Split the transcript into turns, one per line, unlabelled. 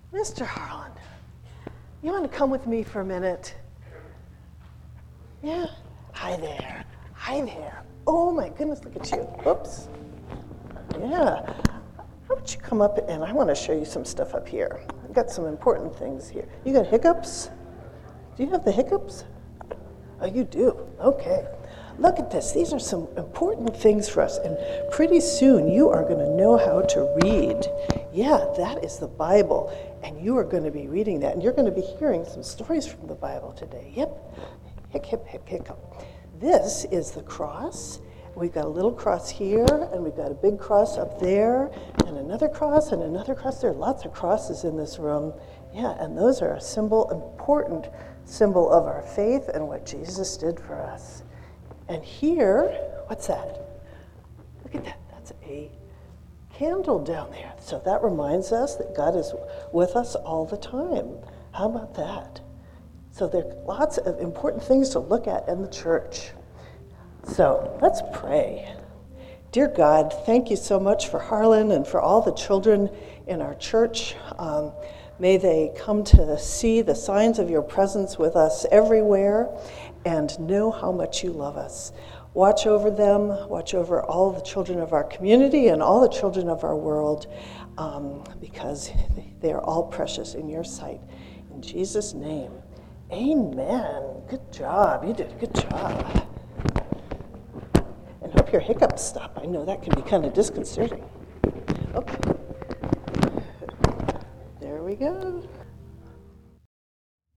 Mr. Harlan, you want to come with me for a minute? Yeah? Hi there. Hi there. Oh my goodness, look at you. Oops. Yeah. How about you come up and I want to show you some stuff up here. I've got some important things here. You got hiccups? Do you have the hiccups? Oh, you do? Okay. Look at this. These are some important things for us. And pretty soon you are going to know how to read. Yeah, that is the Bible. And you are going to be reading that. And you're going to be hearing some stories from the Bible today. Yep. Hic, hip, hip, hiccup. This is the cross. We've got a little cross here, and we've got a big cross up there, and another cross, and another cross. There are lots of crosses in this room. Yeah, and those are a symbol, important symbol of our faith and what Jesus did for us. And here, what's that? Look at that. That's a candle down there. So that reminds us that God is with us all the time. How about that? So there are lots of important things to look at in the church. So let's pray. Dear God, thank you so much for Harlan and for all the children in our church. May they come to see the signs of your presence with us everywhere and know how much you love us. Watch over them, watch over all the children of our community and all the children of our world, because they are all precious in your sight. In Jesus' name, amen. Good job. You did a good job. And hope your hiccups stop. I know that can be kind of disconcerting. Okay. There we go.